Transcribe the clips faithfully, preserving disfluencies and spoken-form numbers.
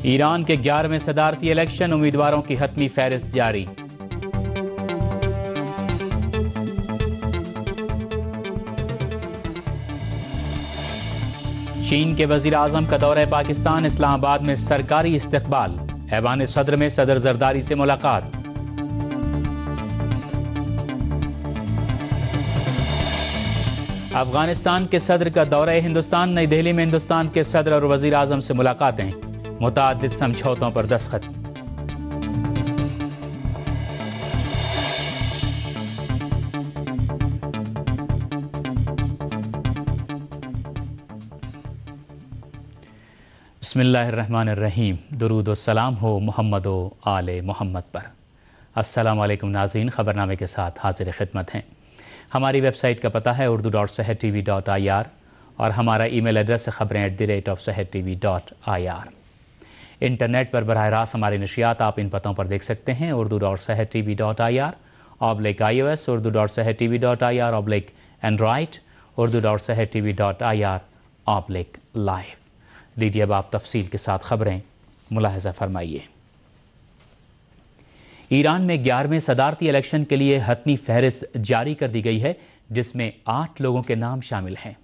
ایران کے گیارہویں صدارتی الیکشن، امیدواروں کی حتمی فہرست جاری۔ چین کے وزیر اعظم کا دورہ پاکستان، اسلام آباد میں سرکاری استقبال، ایوان صدر میں صدر زرداری سے ملاقات۔ افغانستان کے صدر کا دورہ ہندوستان، نئی دہلی میں ہندوستان کے صدر اور وزیر اعظم سے ملاقاتیں، متعدد سمجھوتوں پر دستخط۔ بسم اللہ الرحمن الرحیم، درود و سلام ہو محمد و آل محمد پر۔ السلام علیکم ناظرین، خبرنامے کے ساتھ حاضر خدمت ہیں۔ ہماری ویب سائٹ کا پتہ ہے Urdu dot Sahar T V dot I R اور ہمارا ای میل ایڈریس ہے خبریں at the rate of Sahar T V dot I R. Internet پر براہ راست ہماری نشریات آپ ان پتوں پر دیکھ سکتے ہیں: Urdu dot Sahar T V dot I R oblique I O S, Urdu dot Sahar T V dot I R oblique Android, Urdu dot Sahar T V dot I R oblique live. لیجیے اب آپ تفصیل کے ساتھ خبریں ملاحظہ فرمائیے۔ ایران میں گیارہویں صدارتی الیکشن کے لیے حتمی فہرست جاری کر دی گئی ہے، جس میں آٹھ لوگوں کے نام شامل ہیں۔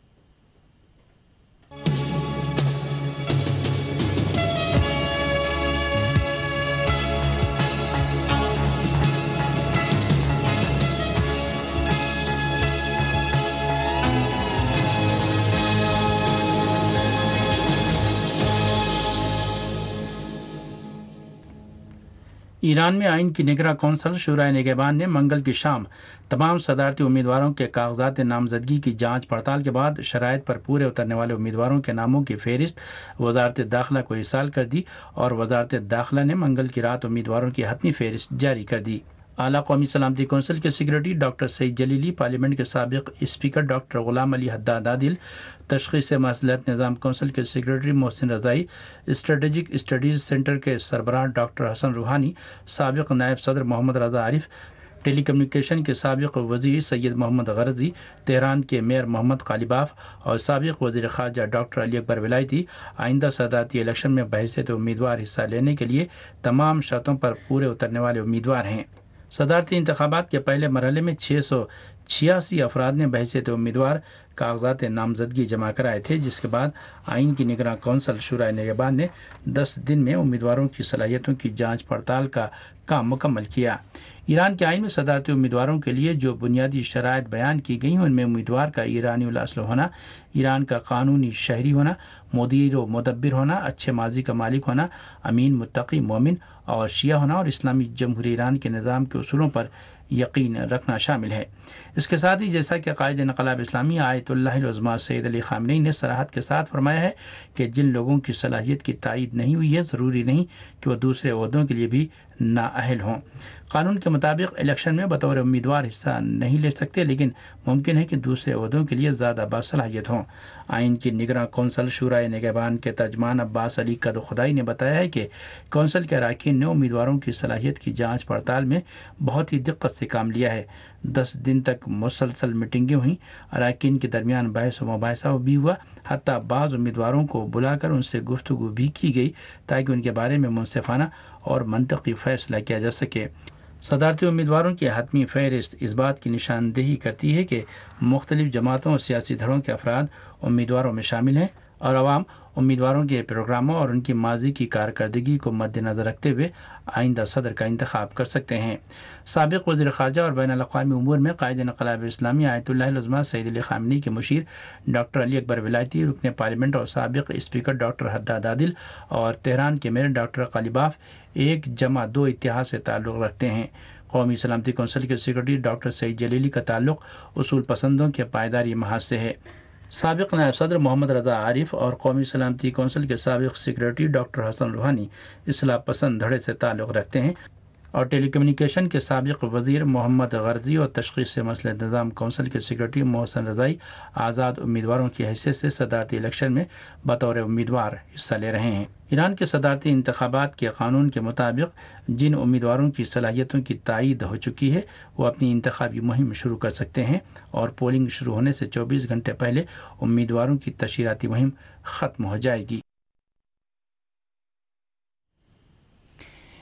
ایران میں آئین کی نگراں کونسل شورائے نگہبان نے منگل کی شام تمام صدارتی امیدواروں کے کاغذات نامزدگی کی جانچ پڑتال کے بعد شرائط پر پورے اترنے والے امیدواروں کے ناموں کی فہرست وزارت داخلہ کو ارسال کر دی اور وزارت داخلہ نے منگل کی رات امیدواروں کی حتمی فہرست جاری کر دی۔ اعلیٰ قومی سلامتی کونسل کے secretary doctor Saeed Jalili, parliament کے سابق اسپیکر ڈاکٹر غلام علی حداد عادل، تشخیص مصلحت نظام کونسل کے secretary Mohsen Rezaei, strategic studies centre کے سربراہ ڈاکٹر حسن روحانی، سابق نائب صدر محمد رضا عارف، ٹیلی کمیونیکیشن کے سابق وزیر سید محمد غرضی، تہران کے میئر محمد قالیباف اور سابق وزیر خارجہ ڈاکٹر علی اکبر ولایتی آئندہ صدارتی الیکشن میں بحیثیت امیدوار حصہ لینے کے لیے تمام شرطوں پر پورے اترنے والے امیدوار ہیں۔ صدارتی انتخابات کے پہلے مرحلے میں چھ سو چھیاسی افراد نے بحیثیت امیدوار کاغذات نامزدگی جمع کرائے تھے، جس کے بعد آئین کی نگراں کونسل شورائے نگہبان نے دس دن میں امیدواروں کی صلاحیتوں کی جانچ پڑتال کا کام مکمل کیا۔ ایران کے آئین میں صدارتی امیدواروں کے لیے جو بنیادی شرائط بیان کی گئی ہیں، ان میں امیدوار کا ایرانی الاصل ہونا، ایران کا قانونی شہری ہونا، مدیر و مدبر ہونا، اچھے ماضی کا مالک ہونا، امین، متقی، مومن اور شیعہ ہونا اور اسلامی جمہوری ایران کے نظام کے اصولوں پر یقین رکھنا شامل ہے۔ اس کے ساتھ ہی جیسا کہ قائد انقلاب اسلامی آیت اللہ العظمیٰ سید علی خامنئی نے صراحت کے ساتھ فرمایا ہے کہ جن لوگوں کی صلاحیت کی تائید نہیں ہوئی ہے، ضروری نہیں کہ وہ دوسرے عہدوں کے لیے بھی نااہل ہوں۔ قانون کے مطابق الیکشن میں بطور امیدوار حصہ نہیں لے سکتے، لیکن ممکن ہے کہ دوسرے عہدوں کے لیے زیادہ باصلاحیت ہوں۔ آئین کی نگراں کونسل شورائے نگہبان کے ترجمان عباس علی قدخدائی نے بتایا ہے کہ کونسل کے اراکین نے امیدواروں کی صلاحیت کی جانچ پڑتال میں بہت ہی دقت سے کام لیا ہے۔ دس دن تک مسلسل میٹنگیں ہوئیں، اراکین کے درمیان بحث و مباحثہ بھی ہوا، حتیٰ بعض امیدواروں کو بلا کر ان سے گفتگو بھی کی گئی تاکہ ان کے بارے میں منصفانہ اور منطقی فیصلہ کیا جا سکے۔ صدارتی امیدواروں کی حتمی فہرست اس بات کی نشاندہی کرتی ہے کہ مختلف جماعتوں اور سیاسی دھڑوں کے افراد امیدواروں میں شامل ہیں اور عوام امیدواروں کے پروگراموں اور ان کی ماضی کی کارکردگی کو مد نظر رکھتے ہوئے آئندہ صدر کا انتخاب کر سکتے ہیں۔ سابق وزیر خارجہ اور بین الاقوامی امور میں قائد انقلاب اسلامی آیت اللہ العظمیٰ سید علی خامنئی کے مشیر ڈاکٹر علی اکبر ولایتی، رکن پارلیمنٹ اور سابق اسپیکر ڈاکٹر حداد عادل اور تہران کے میئر ڈاکٹر قالیباف ایک جمع دو اتحاد سے تعلق رکھتے ہیں۔ قومی سلامتی کونسل کے سیکریٹری ڈاکٹر سعید جلیلی کا تعلق اصول پسندوں کے پائیداری محاذ سے ہے۔ سابق نائب صدر محمد رضا عارف اور قومی سلامتی کونسل کے سابق سیکریٹری ڈاکٹر حسن روحانی اصلاح پسند دھڑے سے تعلق رکھتے ہیں اور ٹیلی کمیونیکیشن کے سابق وزیر محمد غرضی اور تشخیص مصلحت نظام کونسل کے سیکریٹری محسن رضائی آزاد امیدواروں کی حیثیت سے صدارتی الیکشن میں بطور امیدوار حصہ لے رہے ہیں۔ ایران کے صدارتی انتخابات کے قانون کے مطابق جن امیدواروں کی صلاحیتوں کی تائید ہو چکی ہے وہ اپنی انتخابی مہم شروع کر سکتے ہیں اور پولنگ شروع ہونے سے چوبیس گھنٹے پہلے امیدواروں کی تشہیراتی مہم ختم ہو جائے گی۔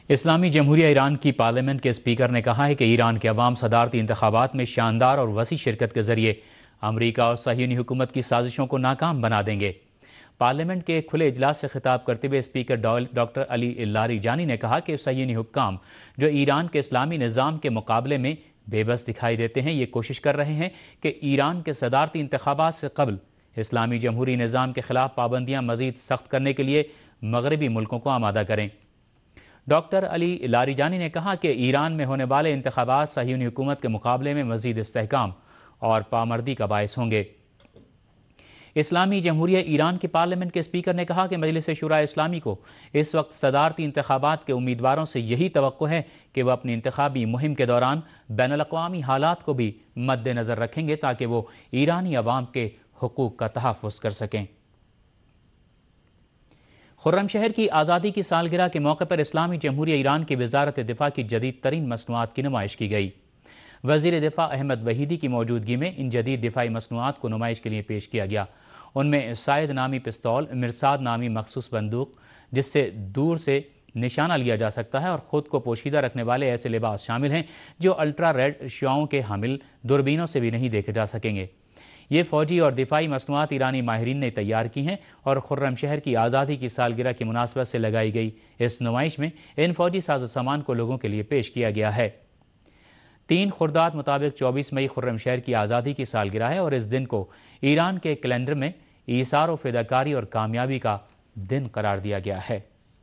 اسلامی جمہوریہ ایران کی پارلیمنٹ کے اسپیکر نے کہا ہے کہ ایران کے عوام صدارتی انتخابات میں شاندار اور وسیع شرکت کے ذریعے امریکہ اور صہیونی حکومت کی سازشوں کو ناکام بنا دیں گے۔ پارلیمنٹ کے کھلے اجلاس سے خطاب کرتے ہوئے اسپیکر ڈاکٹر علی لاریجانی نے کہا کہ صہیونی حکام جو ایران کے اسلامی نظام کے مقابلے میں بے بس دکھائی دیتے ہیں، یہ کوشش کر رہے ہیں کہ ایران کے صدارتی انتخابات سے قبل اسلامی جمہوری نظام کے خلاف پابندیاں مزید سخت کرنے کے لیے مغربی ملکوں کو آمادہ کریں۔ ڈاکٹر علی لاریجانی نے کہا کہ ایران میں ہونے والے انتخابات صہیونی حکومت کے مقابلے میں مزید استحکام اور پامردی کا باعث ہوں گے۔ اسلامی جمہوریہ ایران کی پارلیمنٹ کے اسپیکر نے کہا کہ مجلس شورائے اسلامی کو اس وقت صدارتی انتخابات کے امیدواروں سے یہی توقع ہے کہ وہ اپنی انتخابی مہم کے دوران بین الاقوامی حالات کو بھی مد نظر رکھیں گے تاکہ وہ ایرانی عوام کے حقوق کا تحفظ کر سکیں۔ خرم شہر کی آزادی کی سالگرہ کے موقع پر اسلامی جمہوریہ ایران کی وزارت دفاع کی جدید ترین مصنوعات کی نمائش کی گئی۔ وزیر دفاع احمد وحیدی کی موجودگی میں ان جدید دفاعی مصنوعات کو نمائش کے لیے پیش کیا گیا۔ ان میں سائد نامی پستول، مرصاد نامی مخصوص بندوق جس سے دور سے نشانہ لیا جا سکتا ہے، اور خود کو پوشیدہ رکھنے والے ایسے لباس شامل ہیں جو الٹرا ریڈ شعاعوں کے حامل دوربینوں سے بھی نہیں دیکھے جا سکیں گے۔ یہ فوجی اور دفاعی مصنوعات ایرانی ماہرین نے تیار کی ہیں اور خرم شہر کی آزادی کی سالگرہ کی مناسبت سے لگائی گئی اس نمائش میں ان فوجی ساز و سامان کو لوگوں کے لیے پیش کیا گیا ہے۔ تین خرداد مطابق چوبیس مئی خرم شہر کی آزادی کی سالگرہ ہے اور اس دن کو ایران کے کیلنڈر میں ایثار و فداکاری اور کامیابی کا دن قرار دیا گیا ہے۔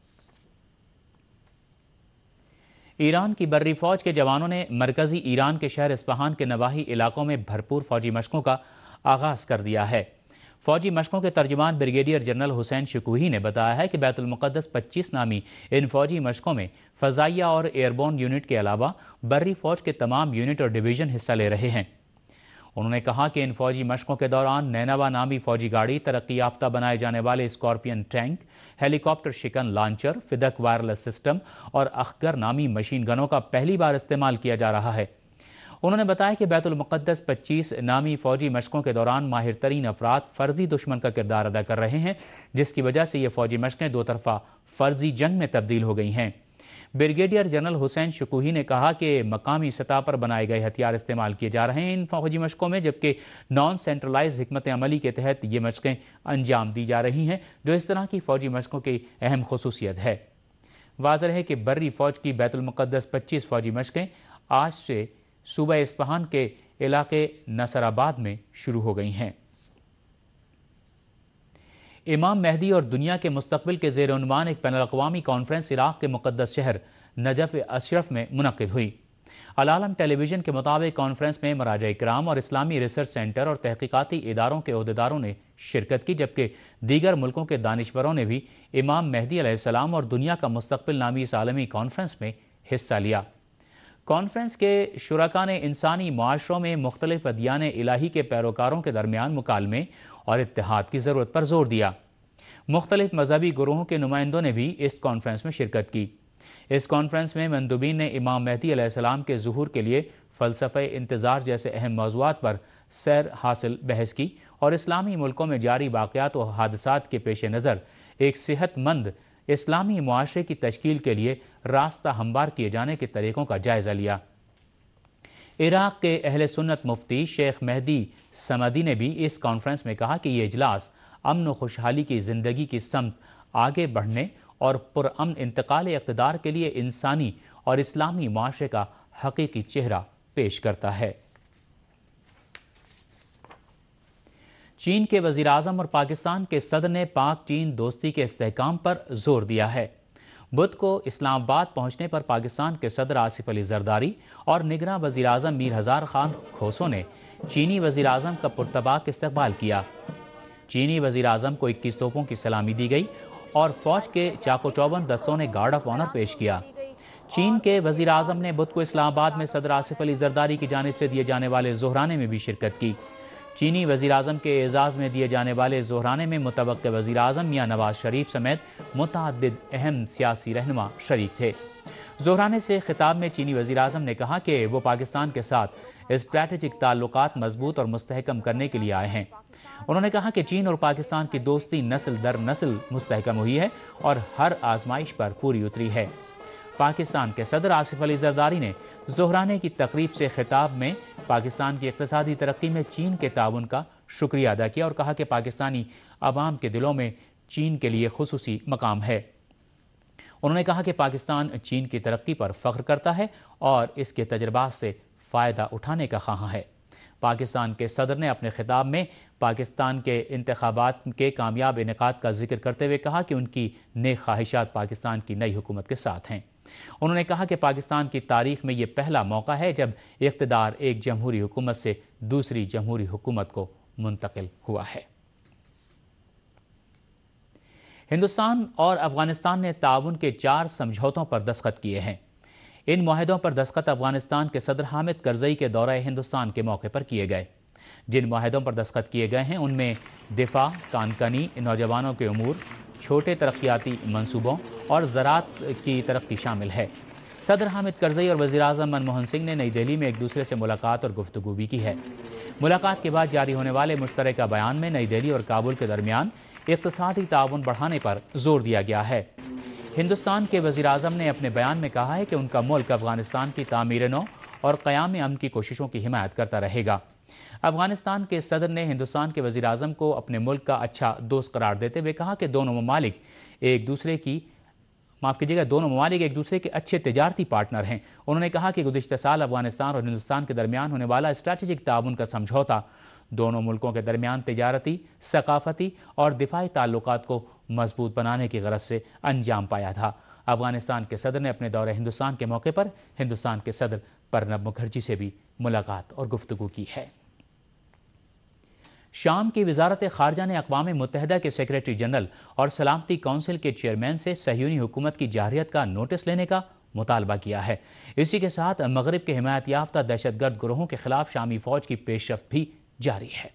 ایران کی بری فوج کے جوانوں نے مرکزی ایران کے شہر اصفہان کے نواحی علاقوں میں بھرپور فوجی مشقوں کا آغاز کر دیا ہے۔ فوجی مشقوں کے ترجمان بریگیڈیئر جنرل حسین شکوہی نے بتایا ہے کہ بیت المقدس پچیس نامی ان فوجی مشقوں میں فضائیہ اور ایئربورن یونٹ کے علاوہ بری فوج کے تمام یونٹ اور ڈویژن حصہ لے رہے ہیں۔ انہوں نے کہا کہ ان فوجی مشقوں کے دوران نینوا نامی فوجی گاڑی، ترقی یافتہ بنائے جانے والے اسکارپین ٹینک، ہیلی کاپٹر شکن لانچر، فدک وائرلیس سسٹم اور اخگر نامی مشین گنوں کا پہلی بار استعمال کیا جا رہا ہے۔ انہوں نے بتایا کہ بیت المقدس پچیس نامی فوجی مشقوں کے دوران ماہر ترین افراد فرضی دشمن کا کردار ادا کر رہے ہیں، جس کی وجہ سے یہ فوجی مشقیں دو طرفہ فرضی جنگ میں تبدیل ہو گئی ہیں۔ بریگیڈیئر جنرل حسین شکوہی نے کہا کہ مقامی سطح پر بنائے گئے ہتھیار استعمال کیے جا رہے ہیں ان فوجی مشقوں میں، جبکہ نان سینٹرلائز حکمت عملی کے تحت یہ مشقیں انجام دی جا رہی ہیں، جو اس طرح کی فوجی مشقوں کی اہم خصوصیت ہے۔ واضح ہے کہ بری فوج کی بیت المقدس پچیس فوجی مشقیں آج سے صوبہ اصفہان کے علاقے نصر آباد میں شروع ہو گئی ہیں۔ امام مہدی اور دنیا کے مستقبل کے زیر عنوان ایک بین الاقوامی کانفرنس عراق کے مقدس شہر نجف اشرف میں منعقد ہوئی۔ العالم ٹیلی ویژن کے مطابق کانفرنس میں مراجع کرام اور اسلامی ریسرچ سینٹر اور تحقیقاتی اداروں کے عہدیداروں نے شرکت کی، جبکہ دیگر ملکوں کے دانشوروں نے بھی امام مہدی علیہ السلام اور دنیا کا مستقبل نامی اس عالمی کانفرنس میں حصہ لیا۔ کانفرنس کے شرکاء نے انسانی معاشروں میں مختلف ادیان الہی کے پیروکاروں کے درمیان مکالمے اور اتحاد کی ضرورت پر زور دیا۔ مختلف مذہبی گروہوں کے نمائندوں نے بھی اس کانفرنس میں شرکت کی۔ اس کانفرنس میں مندوبین نے امام مہدی علیہ السلام کے ظہور کے لیے فلسفہ انتظار جیسے اہم موضوعات پر سیر حاصل بحث کی اور اسلامی ملکوں میں جاری واقعات و حادثات کے پیش نظر ایک صحت مند اسلامی معاشرے کی تشکیل کے لیے راستہ ہموار کیے جانے کے طریقوں کا جائزہ لیا۔ عراق کے اہل سنت مفتی شیخ مہدی سمدی نے بھی اس کانفرنس میں کہا کہ یہ اجلاس امن و خوشحالی کی زندگی کی سمت آگے بڑھنے اور پرامن انتقال اقتدار کے لیے انسانی اور اسلامی معاشرے کا حقیقی چہرہ پیش کرتا ہے۔ چین کے وزیر اعظم اور پاکستان کے صدر نے پاک چین دوستی کے استحکام پر زور دیا ہے۔ بدھ کو اسلام آباد پہنچنے پر پاکستان کے صدر آصف علی زرداری اور نگراں وزیر اعظم میر ہزار خان کھوسو نے چینی وزیر اعظم کا پرتپاک استقبال کیا۔ چینی وزیر اعظم کو اکیس توپوں کی سلامی دی گئی اور فوج کے چاقو چوبند دستوں نے گارڈ آف آنر پیش کیا۔ چین کے وزیر اعظم نے بدھ کو اسلام آباد میں صدر آصف علی زرداری کی جانب سے دیے جانے والے ظہرانے میں بھی شرکت کی۔ چینی وزیر اعظم کے اعزاز میں دیے جانے والے ظہرانے میں متوقع وزیر اعظم میاں نواز شریف سمیت متعدد اہم سیاسی رہنما شریک تھے۔ ظہرانے سے خطاب میں چینی وزیر اعظم نے کہا کہ وہ پاکستان کے ساتھ اسٹریٹجک تعلقات مضبوط اور مستحکم کرنے کے لیے آئے ہیں۔ انہوں نے کہا کہ چین اور پاکستان کی دوستی نسل در نسل مستحکم ہوئی ہے اور ہر آزمائش پر پوری اتری ہے۔ پاکستان کے صدر آصف علی زرداری نے ظہرانے کی تقریب سے خطاب میں پاکستان کی اقتصادی ترقی میں چین کے تعاون کا شکریہ ادا کیا اور کہا کہ پاکستانی عوام کے دلوں میں چین کے لیے خصوصی مقام ہے۔ انہوں نے کہا کہ پاکستان چین کی ترقی پر فخر کرتا ہے اور اس کے تجربات سے فائدہ اٹھانے کا خواہاں ہے۔ پاکستان کے صدر نے اپنے خطاب میں پاکستان کے انتخابات کے کامیاب انعقاد کا ذکر کرتے ہوئے کہا کہ ان کی نیک خواہشات پاکستان کی نئی حکومت کے ساتھ ہیں۔ انہوں نے کہا کہ پاکستان کی تاریخ میں یہ پہلا موقع ہے جب اقتدار ایک جمہوری حکومت سے دوسری جمہوری حکومت کو منتقل ہوا ہے۔ ہندوستان اور افغانستان نے تعاون کے چار سمجھوتوں پر دستخط کیے ہیں۔ ان معاہدوں پر دستخط افغانستان کے صدر حامد کرزئی کے دورہ ہندوستان کے موقع پر کیے گئے۔ جن معاہدوں پر دستخط کیے گئے ہیں ان میں دفاع، کان کنی، نوجوانوں کے امور، چھوٹے ترقیاتی منصوبوں اور زراعت کی ترقی شامل ہے۔ صدر حامد کرزئی اور وزیر اعظم منموہن سنگھ نے نئی دہلی میں ایک دوسرے سے ملاقات اور گفتگو بھی کی ہے۔ ملاقات کے بعد جاری ہونے والے مشترکہ بیان میں نئی دہلی اور کابل کے درمیان اقتصادی تعاون بڑھانے پر زور دیا گیا ہے۔ ہندوستان کے وزیر اعظم نے اپنے بیان میں کہا ہے کہ ان کا ملک افغانستان کی تعمیر نو اور قیام امن کی کوششوں کی حمایت کرتا رہے گا۔ افغانستان کے صدر نے ہندوستان کے وزیر اعظم کو اپنے ملک کا اچھا دوست قرار دیتے ہوئے کہا کہ دونوں ممالک ایک دوسرے کی معاف کیجیے گا دونوں ممالک ایک دوسرے کے اچھے تجارتی پارٹنر ہیں۔ انہوں نے کہا کہ گزشتہ سال افغانستان اور ہندوستان کے درمیان ہونے والا اسٹریٹجک تعاون کا سمجھوتا دونوں ملکوں کے درمیان تجارتی، ثقافتی اور دفاعی تعلقات کو مضبوط بنانے کی غرض سے انجام پایا تھا۔ افغانستان کے صدر نے اپنے دورہ ہندوستان کے موقع پر ہندوستان کے صدر پرنب مکھرجی سے بھی ملاقات اور گفتگو کی ہے۔ شام کی وزارت خارجہ نے اقوام متحدہ کے سیکریٹری جنرل اور سلامتی کونسل کے چیئرمین سے صہیونی حکومت کی جارحیت کا نوٹس لینے کا مطالبہ کیا ہے۔ اسی کے ساتھ مغرب کے حمایت یافتہ دہشت گرد گروہوں کے خلاف شامی فوج کی پیش رفت بھی جاری ہے۔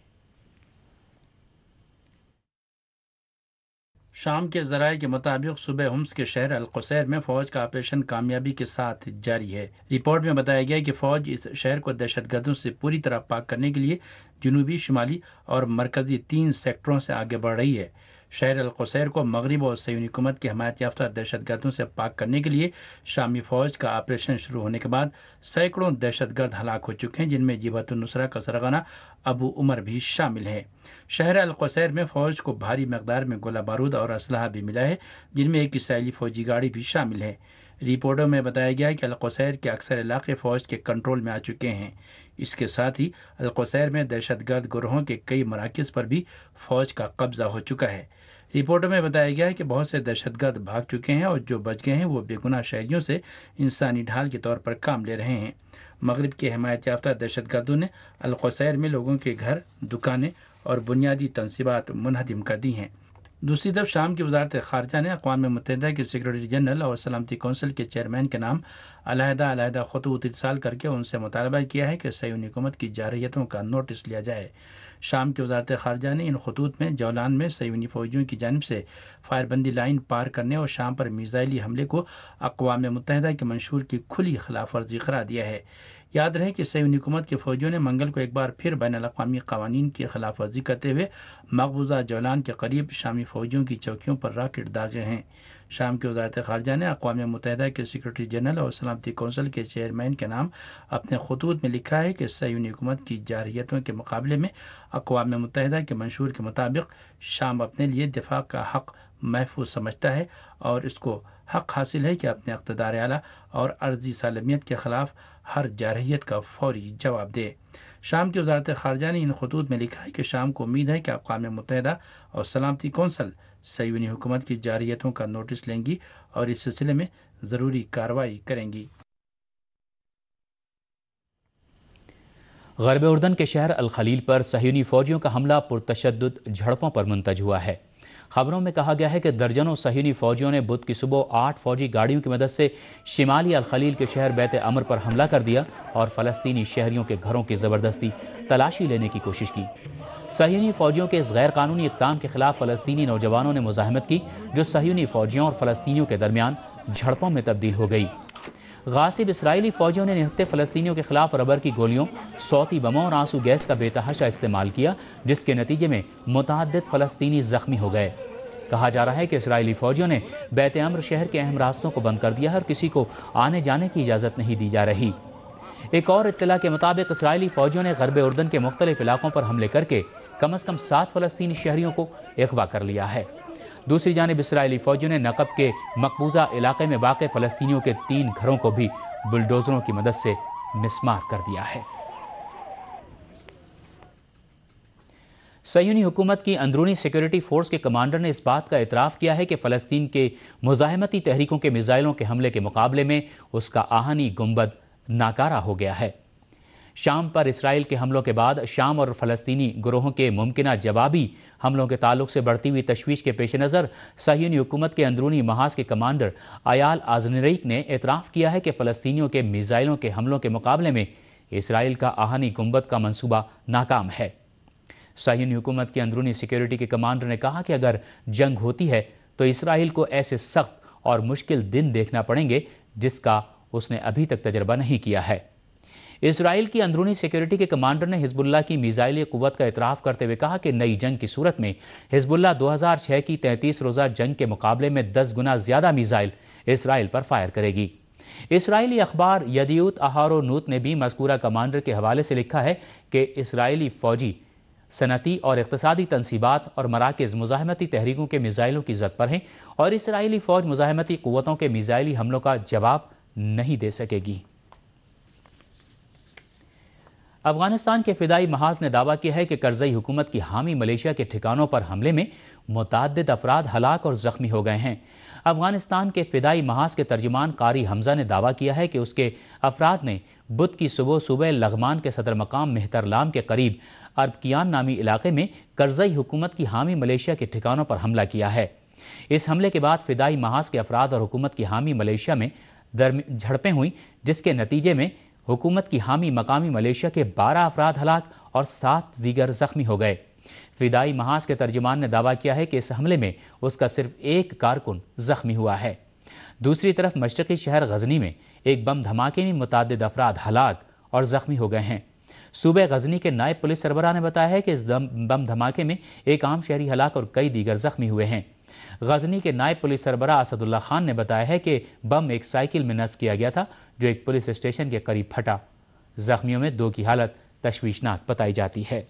شام کے ذرائع کے مطابق صوبہ حمص کے شہر القصیر میں فوج کا آپریشن کامیابی کے ساتھ جاری ہے۔ رپورٹ میں بتایا گیا کہ فوج اس شہر کو دہشت گردوں سے پوری طرح پاک کرنے کے لیے جنوبی، شمالی اور مرکزی تین سیکٹروں سے آگے بڑھ رہی ہے۔ شہر القصیر کو مغرب اور صہیونی حکومت کی حمایت یافتہ دہشت گردوں سے پاک کرنے کے لیے شامی فوج کا آپریشن شروع ہونے کے بعد سینکڑوں دہشت گرد ہلاک ہو چکے ہیں، جن میں جبہت النصرہ کا سرغنہ ابو عمر بھی شامل ہے۔ شہر القصیر میں فوج کو بھاری مقدار میں گولہ بارود اور اسلحہ بھی ملا ہے، جن میں ایک اسرائیلی فوجی گاڑی بھی شامل ہے۔ رپورٹوں میں بتایا گیا ہے کہ القصیر کے اکثر علاقے فوج کے کنٹرول میں آ چکے ہیں۔ اس کے ساتھ ہی القصیر میں دہشت گرد گروہوں کے کئی مراکز پر بھی فوج کا قبضہ ہو چکا ہے۔ رپورٹوں میں بتایا گیا ہے کہ بہت سے دہشت گرد بھاگ چکے ہیں اور جو بچ گئے ہیں وہ بے گناہ شہریوں سے انسانی ڈھال کے طور پر کام لے رہے ہیں۔ مغرب کے حمایت یافتہ دہشت گردوں نے القصیر میں لوگوں کے گھر، دکانیں اور بنیادی تنصیبات منہدم کر دی ہیں۔ دوسری طرف شام کی وزارت خارجہ نے اقوام متحدہ کے سیکریٹری جنرل اور سلامتی کونسل کے چیئرمین کے نام علیحدہ علیحدہ خطوط ارسال کر کے ان سے مطالبہ کیا ہے کہ صہیونی حکومت کی جارحیتوں کا نوٹس لیا جائے۔ شام کی وزارت خارجہ نے ان خطوط میں جولان میں صہیونی فوجیوں کی جانب سے فائر بندی لائن پار کرنے اور شام پر میزائلی حملے کو اقوام متحدہ کے منشور کی کھلی خلاف ورزی قرار دیا ہے۔ یاد رہے کہ صہیونی حکومت کے فوجیوں نے منگل کو ایک بار پھر بین الاقوامی قوانین کی خلاف ورزی کرتے ہوئے مقبوضہ جولان کے قریب شامی فوجیوں کی چوکیوں پر راکٹ داغے ہیں۔ شام کی وزارت خارجہ نے اقوام متحدہ کے سیکریٹری جنرل اور سلامتی کونسل کے چیئرمین کے نام اپنے خطوط میں لکھا ہے کہ صہیونی حکومت کی جارحیتوں کے مقابلے میں اقوام متحدہ کے منشور کے مطابق شام اپنے لیے دفاع کا حق محفوظ سمجھتا ہے اور اس کو حق حاصل ہے کہ اپنے اقتدار اعلیٰ اور عرضی سالمیت کے خلاف ہر جارحیت کا فوری جواب دے۔ شام کی وزارت خارجہ نے ان خطوط میں لکھا ہے کہ شام کو امید ہے کہ اقوام متحدہ اور سلامتی کونسل صہیونی حکومت کی جارحیتوں کا نوٹس لیں گی اور اس سلسلے میں ضروری کارروائی کریں گی۔ غرب اردن کے شہر الخلیل پر صہیونی فوجیوں کا حملہ پرتشدد جھڑپوں پر منتج ہوا ہے۔ خبروں میں کہا گیا ہے کہ درجنوں صہیونی فوجیوں نے بدھ کی صبح آٹھ فوجی گاڑیوں کی مدد سے شمالی الخلیل کے شہر بیت امر پر حملہ کر دیا اور فلسطینی شہریوں کے گھروں کی زبردستی تلاشی لینے کی کوشش کی۔ صہیونی فوجیوں کے اس غیر قانونی اقدام کے خلاف فلسطینی نوجوانوں نے مزاحمت کی، جو صہیونی فوجیوں اور فلسطینیوں کے درمیان جھڑپوں میں تبدیل ہو گئی۔ غاصب اسرائیلی فوجیوں نے نہتے فلسطینیوں کے خلاف ربر کی گولیوں، صوتی بموں اور آنسو گیس کا بے تحاشا استعمال کیا، جس کے نتیجے میں متعدد فلسطینی زخمی ہو گئے۔ کہا جا رہا ہے کہ اسرائیلی فوجیوں نے بیت امر شہر کے اہم راستوں کو بند کر دیا ہے اور کسی کو آنے جانے کی اجازت نہیں دی جا رہی۔ ایک اور اطلاع کے مطابق اسرائیلی فوجیوں نے غرب اردن کے مختلف علاقوں پر حملے کر کے کم از کم سات فلسطینی شہریوں کو اغوا کر لیا ہے۔ دوسری جانب اسرائیلی فوجیوں نے نقب کے مقبوضہ علاقے میں واقع فلسطینیوں کے تین گھروں کو بھی بلڈوزروں کی مدد سے مسمار کر دیا ہے۔ صہیونی حکومت کی اندرونی سیکورٹی فورس کے کمانڈر نے اس بات کا اعتراف کیا ہے کہ فلسطین کے مزاحمتی تحریکوں کے میزائلوں کے حملے کے مقابلے میں اس کا آہنی گنبد ناکارہ ہو گیا ہے۔ شام پر اسرائیل کے حملوں کے بعد شام اور فلسطینی گروہوں کے ممکنہ جوابی حملوں کے تعلق سے بڑھتی ہوئی تشویش کے پیش نظر صہیونی حکومت کے اندرونی محاذ کے کمانڈر ایال آزنریک نے اعتراف کیا ہے کہ فلسطینیوں کے میزائلوں کے حملوں کے مقابلے میں اسرائیل کا آہنی گنبد کا منصوبہ ناکام ہے۔ صہیونی حکومت کے اندرونی سیکیورٹی کے کمانڈر نے کہا کہ اگر جنگ ہوتی ہے تو اسرائیل کو ایسے سخت اور مشکل دن دیکھنا پڑیں گے جس کا اس نے ابھی تک تجربہ نہیں کیا ہے۔ اسرائیل کی اندرونی سیکیورٹی کے کمانڈر نے حزب اللہ کی میزائلی قوت کا اعتراف کرتے ہوئے کہا کہ نئی جنگ کی صورت میں حزب اللہ دو ہزار چھ کی تینتیس روزہ جنگ کے مقابلے میں دس گنا زیادہ میزائل اسرائیل پر فائر کرے گی۔ اسرائیلی اخبار یدیوت اہارو نوت نے بھی مذکورہ کمانڈر کے حوالے سے لکھا ہے کہ اسرائیلی فوجی صنعتی اور اقتصادی تنصیبات اور مراکز مزاحمتی تحریکوں کے میزائلوں کی زد پر ہیں اور اسرائیلی فوج مزاحمتی قوتوں کے میزائلی حملوں کا جواب نہیں دے سکے گی۔ افغانستان کے فدائی محاذ نے دعویٰ کیا ہے کہ کرزئی حکومت کی حامی ملیشیا کے ٹھکانوں پر حملے میں متعدد افراد ہلاک اور زخمی ہو گئے ہیں۔ افغانستان کے فدائی محاذ کے ترجمان قاری حمزہ نے دعویٰ کیا ہے کہ اس کے افراد نے بدھ کی صبح صوبہ لغمان کے صدر مقام مہترلام کے قریب اربکیان نامی علاقے میں کرزئی حکومت کی حامی ملیشیا کے ٹھکانوں پر حملہ کیا ہے۔ اس حملے کے بعد فدائی محاذ کے افراد اور حکومت کی حامی ملیشیا میں جھڑپیں ہوئیں جس کے نتیجے میں حکومت کی حامی مقامی ملیشیا کے بارہ افراد ہلاک اور سات دیگر زخمی ہو گئے۔ فدائی محاذ کے ترجمان نے دعویٰ کیا ہے کہ اس حملے میں اس کا صرف ایک کارکن زخمی ہوا ہے۔ دوسری طرف مشرقی شہر غزنی میں ایک بم دھماکے میں متعدد افراد ہلاک اور زخمی ہو گئے ہیں۔ صوبہ غزنی کے نائب پولیس سربراہ نے بتایا ہے کہ اس بم دھماکے میں ایک عام شہری ہلاک اور کئی دیگر زخمی ہوئے ہیں۔ غزنی کے نائب پولیس سربراہ اسد اللہ خان نے بتایا ہے کہ بم ایک سائیکل میں نصب کیا گیا تھا جو ایک پولیس اسٹیشن کے قریب پھٹا۔ زخمیوں میں دو کی حالت تشویشناک بتائی جاتی ہے۔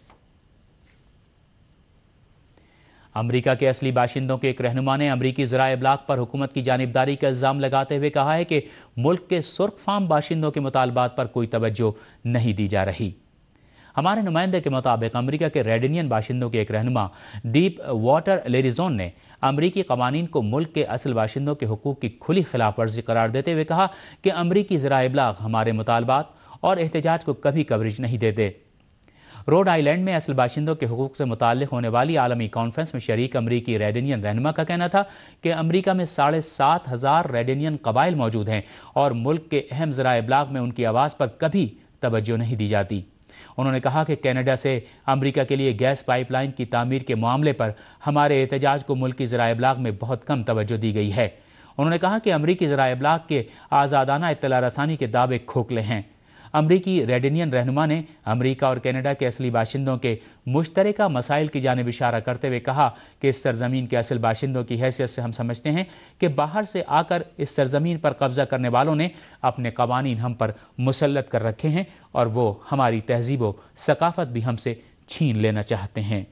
امریکہ کے اصلی باشندوں کے ایک رہنما نے امریکی ذرائع ابلاغ پر حکومت کی جانبداری کا الزام لگاتے ہوئے کہا ہے کہ ملک کے سرخ فام باشندوں کے مطالبات پر کوئی توجہ نہیں دی جا رہی۔ ہمارے نمائندے کے مطابق امریکہ کے ریڈ انڈین باشندوں کے ایک رہنما ڈیپ واٹر لیریزون نے امریکی قوانین کو ملک کے اصل باشندوں کے حقوق کی کھلی خلاف ورزی قرار دیتے ہوئے کہا کہ امریکی ذرائع ابلاغ ہمارے مطالبات اور احتجاج کو کبھی کوریج نہیں دیتے۔ روڈ آئی لینڈ میں اصل باشندوں کے حقوق سے متعلق ہونے والی عالمی کانفرنس میں شریک امریکی ریڈ انڈین رہنما کا کہنا تھا کہ امریکہ میں ساڑھے سات ہزار ریڈ انڈین قبائل موجود ہیں اور ملک کے اہم ذرائع ابلاغ میں ان کی آواز پر کبھی توجہ نہیں دی جاتی۔ انہوں نے کہا کہ کینیڈا سے امریکہ کے لیے گیس پائپ لائن کی تعمیر کے معاملے پر ہمارے احتجاج کو ملکی ذرائع ابلاغ میں بہت کم توجہ دی گئی ہے۔ انہوں نے کہا کہ امریکی ذرائع ابلاغ کے آزادانہ اطلاع رسانی کے دعوے کھوکھلے ہیں۔ امریکی ریڈ انڈین رہنما نے امریکہ اور کینیڈا کے اصلی باشندوں کے مشترکہ مسائل کی جانب اشارہ کرتے ہوئے کہا کہ اس سرزمین کے اصل باشندوں کی حیثیت سے ہم سمجھتے ہیں کہ باہر سے آ کر اس سرزمین پر قبضہ کرنے والوں نے اپنے قوانین ہم پر مسلط کر رکھے ہیں اور وہ ہماری تہذیب و ثقافت بھی ہم سے چھین لینا چاہتے ہیں۔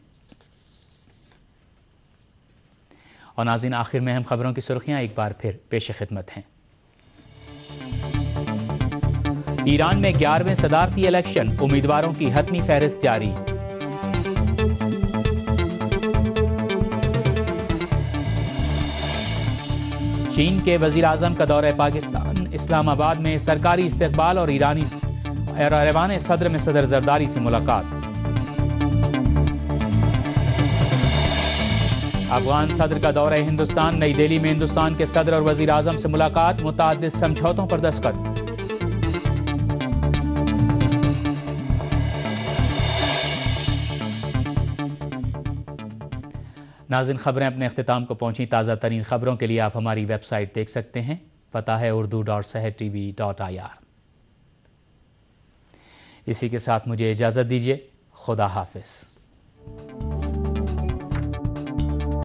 اور ناظرین، آخر میں اہم خبروں کی سرخیاں ایک بار پھر پیش خدمت ہیں۔ ایران میں گیارہویں صدارتی الیکشن، امیدواروں کی حتمی فہرست جاری۔ چین کے وزیر اعظم کا دورہ پاکستان، اسلام آباد میں سرکاری استقبال اور ایرانی ایوان صدر میں صدر زرداری سے ملاقات۔ افغان صدر کا دورہ ہندوستان، نئی دہلی میں ہندوستان کے صدر اور وزیر اعظم سے ملاقات، متعدد سمجھوتوں پر دستخط۔ ناظرین، خبریں اپنے اختتام کو پہنچی۔ تازہ ترین خبروں کے لیے آپ ہماری ویب سائٹ دیکھ سکتے ہیں، پتہ ہے Urdu dot Sahar T V dot I R. اسی کے ساتھ مجھے اجازت دیجیے، خدا حافظ۔